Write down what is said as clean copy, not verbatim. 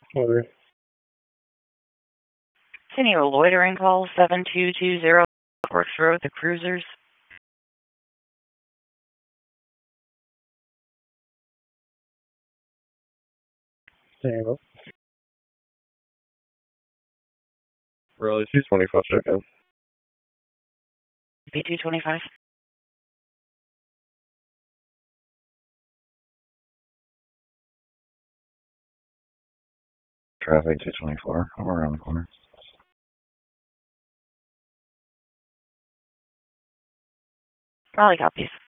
Over. Continue a loitering call 7220 Corks Road, the Cruisers. Tango. Raleigh 225, check in. P225. Traffic 224. I'm around the corner. Raleigh copies.